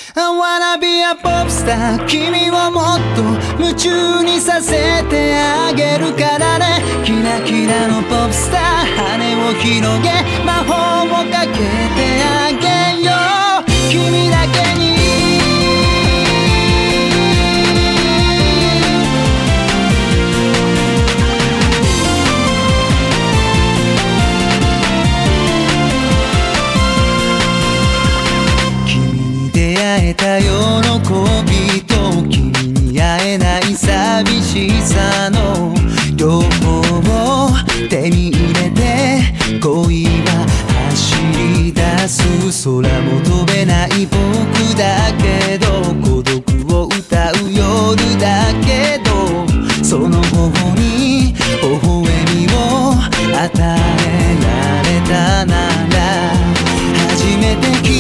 I wanna be a pop star 君をもっと夢中にさせてあげるからねキラキラのポップスター羽を広げ魔法をかけてあげよう君だけに会えた喜びと君に会えない寂しさの両方を手に入れて恋は走り出す空も飛べない僕だけど孤独を歌う夜だけどその頬に微笑みを与えられたなら初めて